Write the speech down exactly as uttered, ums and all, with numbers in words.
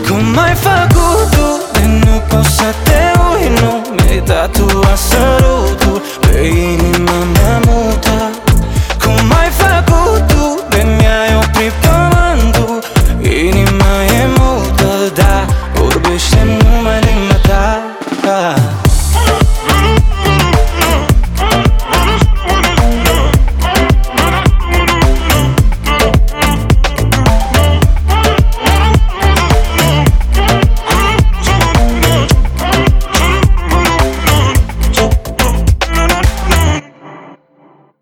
Cum ai făcut tu de nu pot să te uit? Nu mi-ai dat tu sărutul pe inima